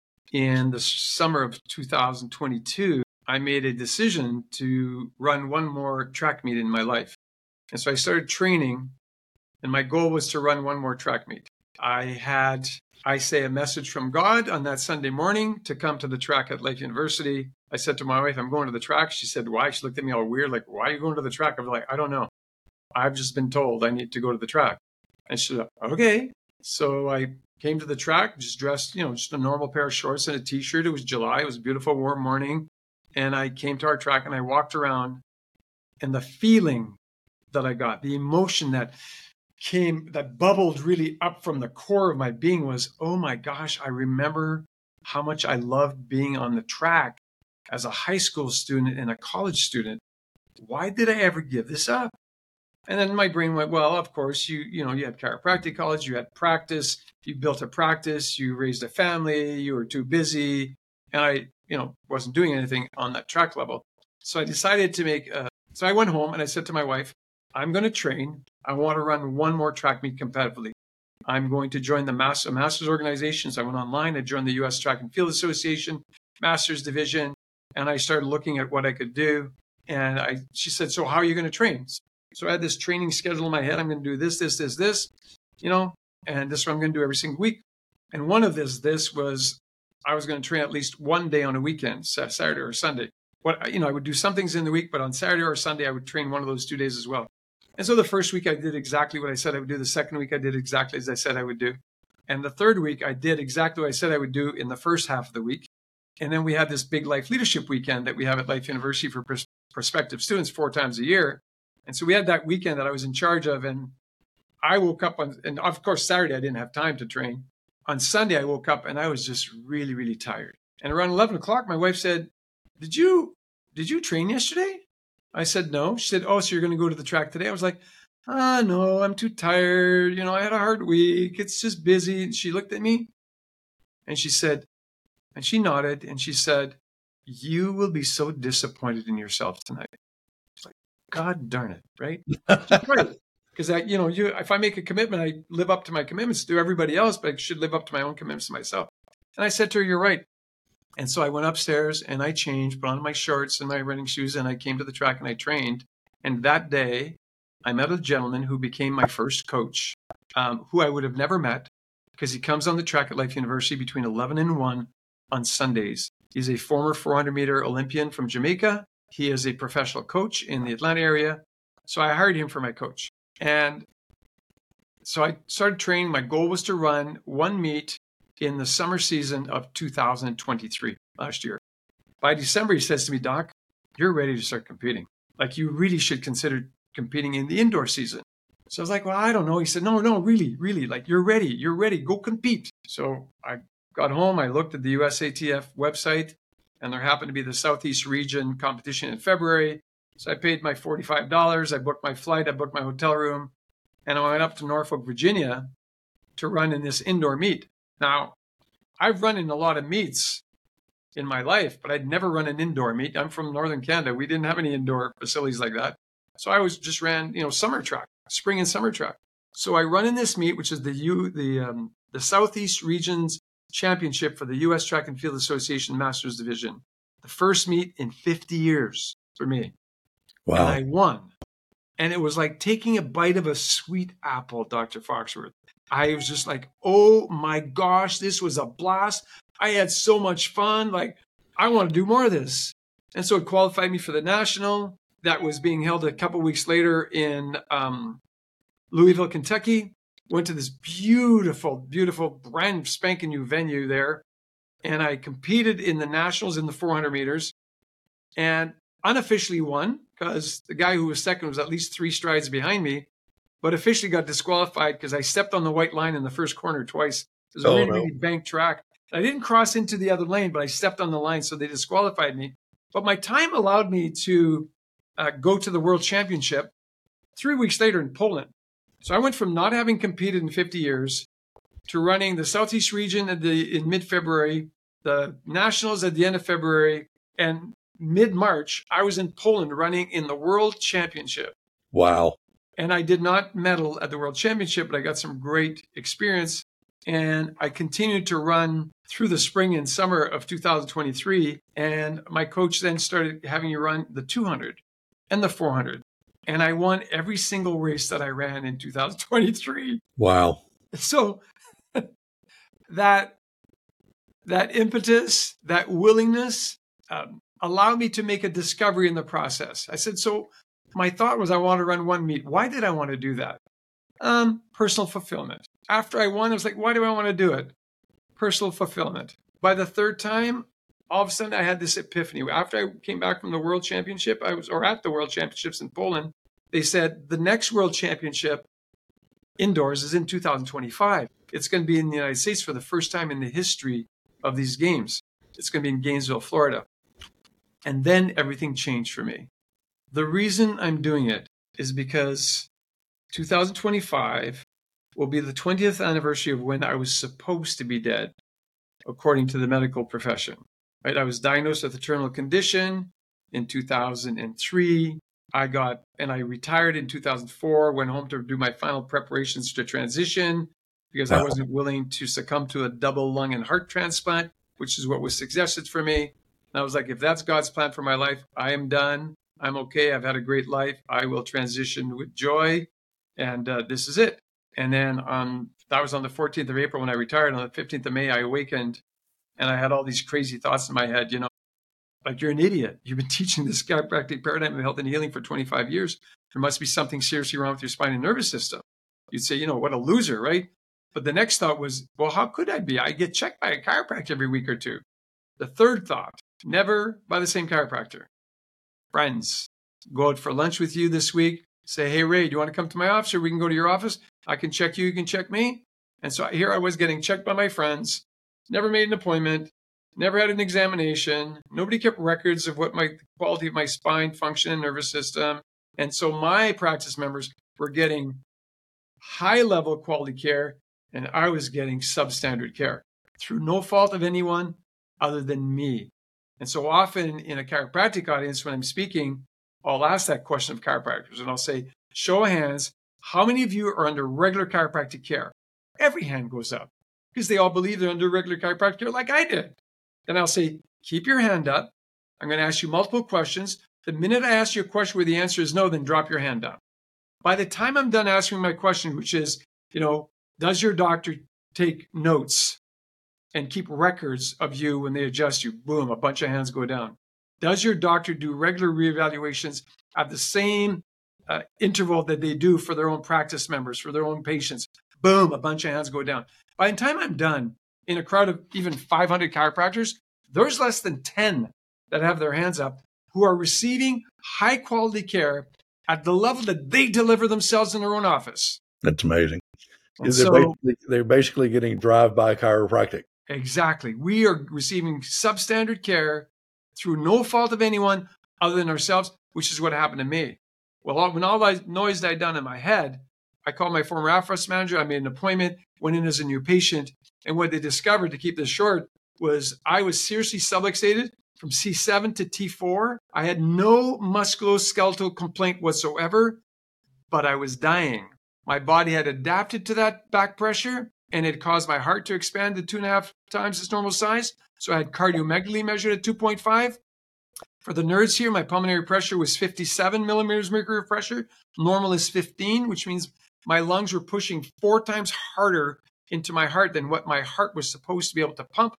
in the summer of two thousand twenty-two, I made a decision to run one more track meet in my life. And so I started training, and my goal was to run one more track meet. I had, I say, a message from God on that Sunday morning to come to the track at Life University. I said to my wife, I'm going to the track. She said, why? She looked at me all weird, like, why are you going to the track? I was like, I don't know. I've just been told I need to go to the track. And she said, okay. So I came to the track, just dressed, you know, just a normal pair of shorts and a t-shirt. It was July. It was a beautiful, warm morning. And I came to our track and I walked around, and the feeling that I got, the emotion that came, that bubbled really up from the core of my being was, oh my gosh, I remember how much I loved being on the track as a high school student and a college student. Why did I ever give this up? And then my brain went, well, of course, you you know, you had chiropractic college, you had practice, you built a practice, you raised a family, you were too busy. And I, you know, wasn't doing anything on that track level. So I decided to make, a, so I went home and I said to my wife, I'm going to train. I want to run one more track meet competitively. I'm going to join the master, master's organizations. I went online, I joined the U S Track and Field Association, master's division, and I started looking at what I could do. And I, she said, so how are you going to train? So I had this training schedule in my head. I'm going to do this, this, this, this, you know, and this is what I'm going to do every single week. And one of this, this was, I was going to train at least one day on a weekend, Saturday or Sunday. What, you know, I would do some things in the week, but on Saturday or Sunday, I would train one of those two days as well. And so the first week I did exactly what I said I would do. The second week I did exactly as I said I would do. And the third week I did exactly what I said I would do in the first half of the week. And then we had this big Life Leadership Weekend that we have at Life University for pers- prospective students four times a year. And so we had that weekend that I was in charge of. And I woke up on, and of course, Saturday I didn't have time to train. On Sunday, I woke up and I was just really, really tired. And around eleven o'clock, my wife said, did you, did you train yesterday? I said, no. She said, oh, so you're going to go to the track today? I was like, ah, no, I'm too tired. You know, I had a hard week. It's just busy. And she looked at me and she said, and she nodded and she said, you will be so disappointed in yourself tonight. It's like, God darn it, right? She's right. Because I, you know, you, if I make a commitment, I live up to my commitments to everybody else, but I should live up to my own commitments to myself. And I said to her, you're right. And so I went upstairs and I changed, put on my shorts and my running shoes, and I came to the track and I trained. And that day, I met a gentleman who became my first coach, um, who I would have never met because he comes on the track at Life University between eleven and one on Sundays. He's a former four hundred meter Olympian from Jamaica. He is a professional coach in the Atlanta area. So I hired him for my coach. And so I started training. My goal was to run one meet in the summer season of two thousand twenty-three, last year. By December, he says to me, Doc, you're ready to start competing. Like, you really should consider competing in the indoor season. So I was like, well, I don't know. He said, no, no, really, really, like, you're ready. You're ready. Go compete. So I got home. I looked at the U S A T F website, and there happened to be the Southeast Region competition in February. So I paid my forty-five dollars. I booked my flight. I booked my hotel room. And I went up to Norfolk, Virginia to run in this indoor meet. Now, I've run in a lot of meets in my life, but I'd never run an indoor meet. I'm from Northern Canada. We didn't have any indoor facilities like that. So I was just ran, you know, summer track, spring and summer track. So I run in this meet, which is the U, the um, the Southeast Regions Championship for the U S Track and Field Association Masters Division. The first meet in fifty years for me. Wow. And I won. And it was like taking a bite of a sweet apple, Doctor Foxworth. I was just like, oh my gosh, this was a blast. I had so much fun. Like, I want to do more of this. And so it qualified me for the national that was being held a couple weeks later in um, Louisville, Kentucky. Went to this beautiful, beautiful, brand spanking new venue there. And I competed in the nationals in the four hundred meters and unofficially won because the guy who was second was at least three strides behind me, but officially got disqualified because I stepped on the white line in the first corner twice. It was a Oh, really, no. really banked track. I didn't cross into the other lane, but I stepped on the line, so they disqualified me. But my time allowed me to uh, go to the World Championship three weeks later in Poland. So I went from not having competed in fifty years to running the Southeast region at the, in mid-February, the Nationals at the end of February, and mid-March, I was in Poland running in the World Championship. Wow. And I did not medal at the World Championship, but I got some great experience. And I continued to run through the spring and summer of two thousand twenty-three. And my coach then started having me run the two hundred and the four hundred. And I won every single race that I ran in two thousand twenty-three. Wow. So that, that impetus, that willingness um, allowed me to make a discovery in the process. I said, so my thought was I want to run one meet. Why did I want to do that? Um, personal fulfillment. After I won, I was like, why do I want to do it? Personal fulfillment. By the third time, all of a sudden I had this epiphany. After I came back from the World Championship, I was, or at the World Championships in Poland, they said the next World Championship indoors is in two thousand twenty-five. It's going to be in the United States for the first time in the history of these games. It's going to be in Gainesville, Florida. And then everything changed for me. The reason I'm doing it is because two thousand twenty-five will be the twentieth anniversary of when I was supposed to be dead, according to the medical profession. Right? I was diagnosed with a terminal condition in two thousand three. I got, and I retired in two thousand four, went home to do my final preparations to transition because wow. I wasn't willing to succumb to a double lung and heart transplant, which is what was suggested for me. And I was like, if that's God's plan for my life, I am done. I'm okay. I've had a great life. I will transition with joy. And uh, this is it. And then on, that was on the fourteenth of April when I retired. On the fifteenth of May, I awakened and I had all these crazy thoughts in my head. You know, like, you're an idiot. You've been teaching this chiropractic paradigm of health and healing for twenty-five years. There must be something seriously wrong with your spine and nervous system. You'd say, you know, what a loser, right? But the next thought was, well, how could I be? I get checked by a chiropractor every week or two. The third thought, never by the same chiropractor. Friends, go out for lunch with you this week. Say, hey, Ray, do you want to come to my office, or we can go to your office? I can check you, you can check me. And so here I was getting checked by my friends, never made an appointment, never had an examination. Nobody kept records of what my quality of my spine, function, and nervous system. And so my practice members were getting high-level quality care, and I was getting substandard care through no fault of anyone other than me. And so often in a chiropractic audience, when I'm speaking, I'll ask that question of chiropractors, and I'll say, show of hands, how many of you are under regular chiropractic care? Every hand goes up because they all believe they're under regular chiropractic care like I did. Then I'll say, keep your hand up. I'm going to ask you multiple questions. The minute I ask you a question where the answer is no, then drop your hand down. By the time I'm done answering my question, which is, you know, does your doctor take notes and keep records of you when they adjust you? Boom, a bunch of hands go down. Does your doctor do regular reevaluations at the same uh, interval that they do for their own practice members, for their own patients? Boom, a bunch of hands go down. By the time I'm done, in a crowd of even five hundred chiropractors, there's less than ten that have their hands up who are receiving high quality care at the level that they deliver themselves in their own office. That's amazing. And they're, so, basically, they're basically getting drive-by chiropractic. Exactly. We are receiving substandard care through no fault of anyone other than ourselves, which is what happened to me. Well, when all that noise died down in my head, I called my former AFROS manager. I made an appointment, went in as a new patient. And what they discovered, to keep this short, was I was seriously subluxated from C seven to T four. I had no musculoskeletal complaint whatsoever, but I was dying. My body had adapted to that back pressure, and it caused my heart to expand to two and a half times its normal size. So I had cardiomegaly measured at two point five. For the nerds here, my pulmonary pressure was fifty-seven millimeters mercury of pressure. Normal is fifteen, which means my lungs were pushing four times harder into my heart than what my heart was supposed to be able to pump.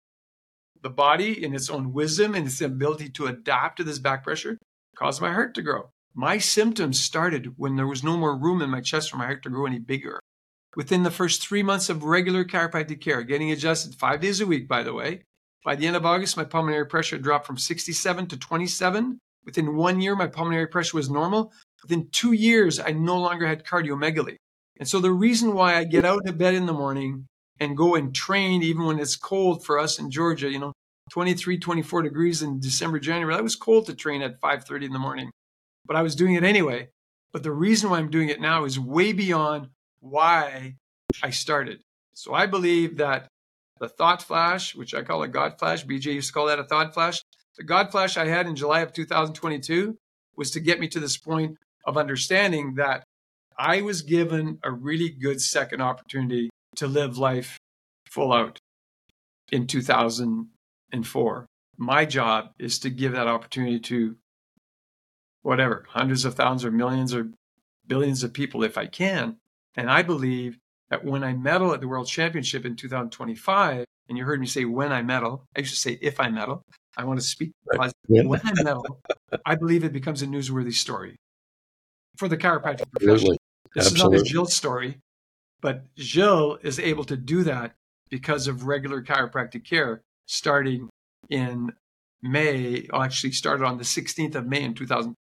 The body, in its own wisdom and its ability to adapt to this back pressure, caused my heart to grow. My symptoms started when there was no more room in my chest for my heart to grow any bigger. Within the first three months of regular chiropractic care, getting adjusted five days a week, by the way, by the end of August, my pulmonary pressure dropped from sixty-seven to twenty-seven. Within one year, my pulmonary pressure was normal. Within two years, I no longer had cardiomegaly. And so the reason why I get out of bed in the morning and go and train, even when it's cold for us in Georgia, you know, twenty-three, twenty-four degrees in December, January, that was cold to train at five thirty in the morning. But I was doing it anyway. But the reason why I'm doing it now is way beyond why I started. So I believe that the thought flash, which I call a God flash, B J used to call that a thought flash. The God flash I had in July of two thousand twenty-two was to get me to this point of understanding that I was given a really good second opportunity to live life full out in two thousand four. My job is to give that opportunity to whatever, hundreds of thousands or millions or billions of people if I can. And I believe that when I medal at the World Championship in two thousand twenty-five, and you heard me say when I medal, I used to say if I medal, I want to speak Right. positive. When I medal, I believe it becomes a newsworthy story for the chiropractic profession. Absolutely. This Absolutely. is not a Gilles story, but Gilles is able to do that because of regular chiropractic care starting in May, actually started on the sixteenth of May in two thousand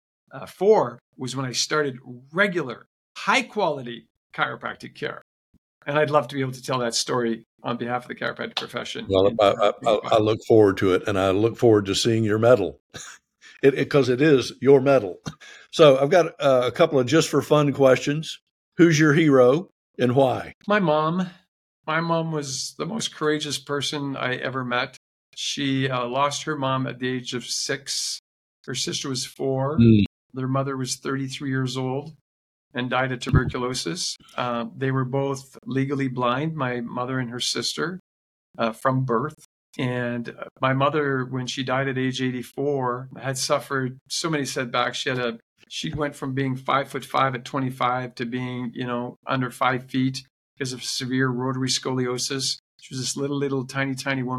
four was when I started regular, high quality chiropractic care. And I'd love to be able to tell that story on behalf of the chiropractic profession. Well, I, I, I look forward to it, and I look forward to seeing your medal, it because it, it is your medal. So I've got uh, a couple of just for fun questions. Who's your hero and why? My mom. My mom was the most courageous person I ever met. She uh, lost her mom at the age of six. Her sister was four. Mm. Their mother was thirty-three years old and died of tuberculosis. Uh, they were both legally blind, my mother and her sister, uh, from birth. And my mother, when she died at age eighty-four, had suffered so many setbacks. She had a, she went from being five foot five at twenty-five to being, you know, under five feet because of severe rotary scoliosis. She was this little, little, tiny, tiny woman.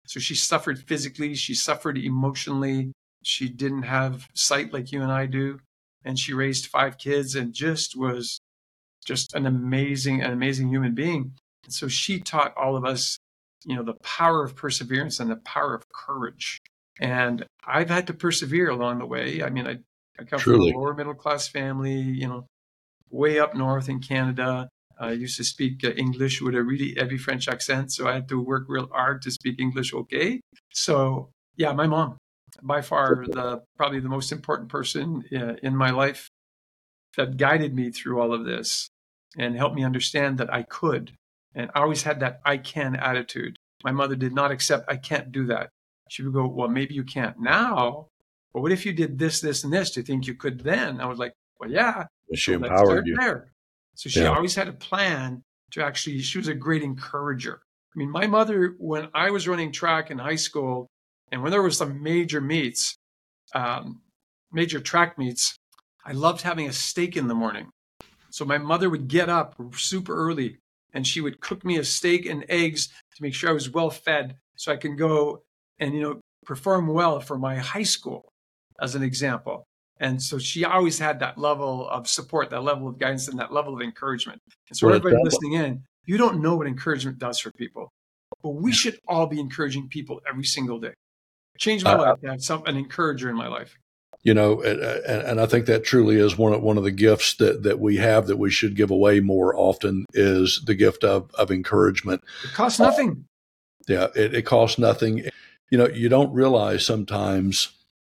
So she suffered physically, she suffered emotionally. She didn't have sight like you and I do. And she raised five kids and just was just an amazing, an amazing human being. And so she taught all of us, you know, the power of perseverance and the power of courage. And I've had to persevere along the way. I mean, I, I come Truly. from a lower middle class family, you know, way up north in Canada. I used to speak uh, English with a really heavy French accent, so I had to work real hard to speak English okay. So, yeah, my mom, by far, the probably the most important person uh, in my life that guided me through all of this and helped me understand that I could. And I always had that I can attitude. My mother did not accept, I can't do that. She would go, well, maybe you can't now, but what if you did this, this, and this? Do you think you could then? I was like, well, yeah. She so let's empowered start you. there. So she Yeah. always had a plan to actually, she was a great encourager. I mean, my mother, when I was running track in high school, and when there was some major meets, um, major track meets, I loved having a steak in the morning. So my mother would get up super early and she would cook me a steak and eggs to make sure I was well fed so I can go and, you know, perform well for my high school, as an example. And so she always had that level of support, that level of guidance, and that level of encouragement. And so Well, everybody it's- listening in, you don't know what encouragement does for people, but we should all be encouraging people every single day. Changed my Uh, life to have some, an encourager in my life. You know, and, and I think that truly is one of, one of the gifts that, that we have that we should give away more often is the gift of, of encouragement. It costs nothing. Uh, yeah, it, it costs nothing. You know, you don't realize sometimes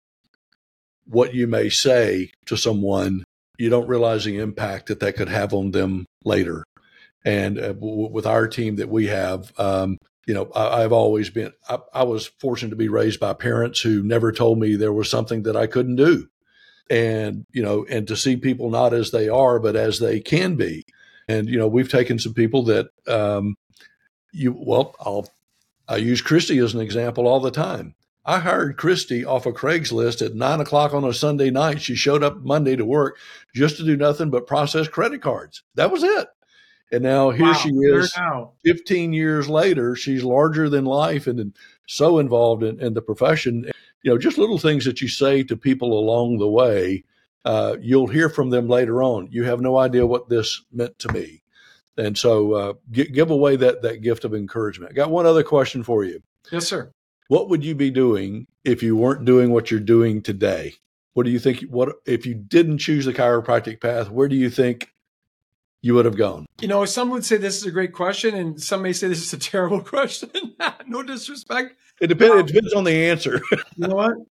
what you may say to someone, you don't realize the impact that that could have on them later. And uh, w- with our team that we have, um, you know, I, I've always been, I, I was fortunate to be raised by parents who never told me there was something that I couldn't do. And, you know, and to see people not as they are, but as they can be. And, you know, we've taken some people that, um, you, well, I'll, I use Christy as an example all the time. I hired Christy off of Craigslist at nine o'clock on a Sunday night. She showed up Monday to work just to do nothing but process credit cards. That was it. And now here Wow, she there is now. fifteen years later. She's larger than life and, and so involved in, in the profession. You know, just little things that you say to people along the way, uh, you'll hear from them later on. You have no idea what this meant to me. And so uh, g- give away that, that gift of encouragement. I got one other question for you. Yes, sir. What would you be doing if you weren't doing what you're doing today? What do you think? What if you didn't choose the chiropractic path? Where do you think you would have gone? You know, some would say this is a great question, and some may say this is a terrible question. No disrespect. It depends. It depends on the answer. You know what?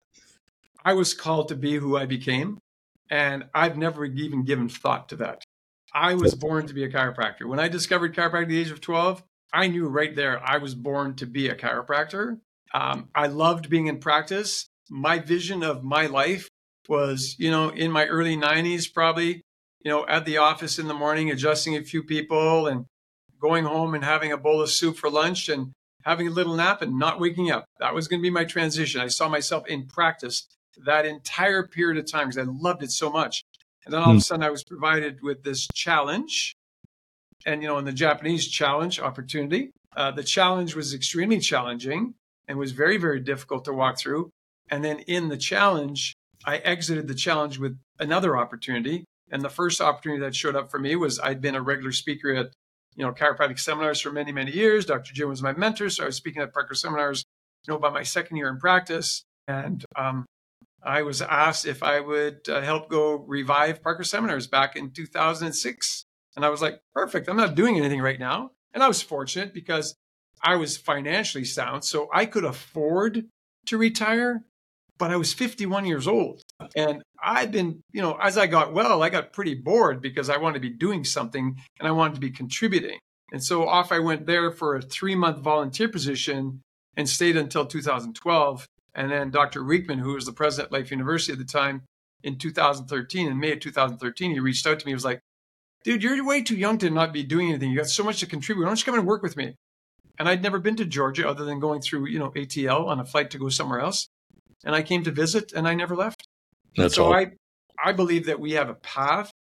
I was called to be who I became, and I've never even given thought to that. I was born to be a chiropractor. When I discovered chiropractic at the age of twelve, I knew right there I was born to be a chiropractor. Um, I loved being in practice. My vision of my life was, you know, in my early nineties, probably, you know, at the office in the morning, adjusting a few people and going home and having a bowl of soup for lunch and having a little nap and not waking up. That was going to be my transition. I saw myself in practice that entire period of time because I loved it so much. And then all of a sudden I was provided with this challenge. And, you know, in the Japanese challenge opportunity, uh, the challenge was extremely challenging and was very, very difficult to walk through. And then in the challenge, I exited the challenge with another opportunity. And the first opportunity that showed up for me was I'd been a regular speaker at, you know, chiropractic seminars for many, many years. Doctor Jim was my mentor. So I was speaking at Parker seminars, you know, by my second year in practice. And um, I was asked if I would uh, help go revive Parker seminars back in two thousand six. And I was like, perfect. I'm not doing anything right now. And I was fortunate because I was financially sound. So I could afford to retire, but I was fifty-one years old. And I've been, you know, as I got well, I got pretty bored because I wanted to be doing something and I wanted to be contributing. And so off I went there for a three month volunteer position and stayed until two thousand twelve. And then Doctor Riekman, who was the president at Life University at the time, in two thousand thirteen, in May of two thousand thirteen, he reached out to me. He was like, dude, you're way too young to not be doing anything. You got so much to contribute. Why don't you come and work with me? And I'd never been to Georgia other than going through, you know, A T L on a flight to go somewhere else. And I came to visit and I never left. That's so all. I, I believe that we have a path.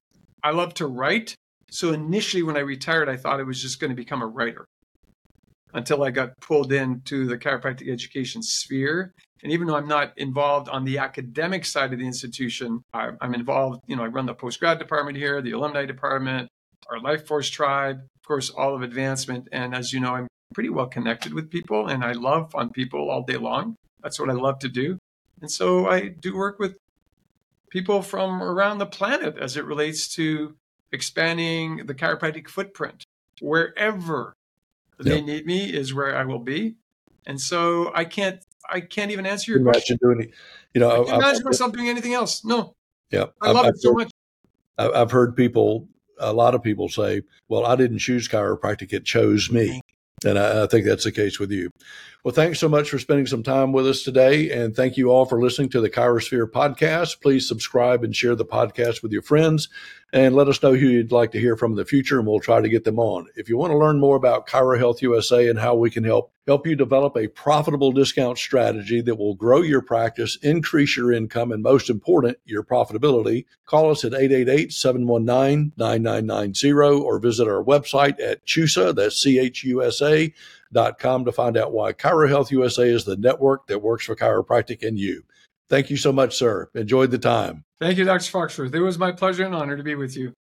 I love to write. So initially when I retired, I thought I was just going to become a writer. until I got pulled into the chiropractic education sphere. And even though I'm not involved on the academic side of the institution, I'm involved, you know, I run the post-grad department here, the alumni department, our Life Force tribe, of course, all of advancement. And as you know, I'm pretty well connected with people, and I love on people all day long. That's what I love to do. And so I do work with people from around the planet as it relates to expanding the chiropractic footprint. Wherever they yep. need me is where I will be. And so I can't I can't even answer your imagine question. Doing it. You know, I can't I've, imagine I've, myself doing anything else. No. Yeah. I love I've, it so I've, much. I've heard people, a lot of people say, well, I didn't choose chiropractic, it chose me. And I, I think that's the case with you. Well, thanks so much for spending some time with us today. And thank you all for listening to the Chirosphere podcast. Please subscribe and share the podcast with your friends, and let us know who you'd like to hear from in the future, and we'll try to get them on. If you want to learn more about Chiro Health U S A and how we can help help you develop a profitable discount strategy that will grow your practice, increase your income, and most important, your profitability, call us at eight eight eight, seven one nine, nine nine nine zero or visit our website at CHUSA, that's C H U S A, dot com to find out why Chiro Health U S A is the network that works for chiropractic and you. Thank you so much, sir. Enjoyed the time. Thank you, Doctor Foxworth. It was my pleasure and honor to be with you.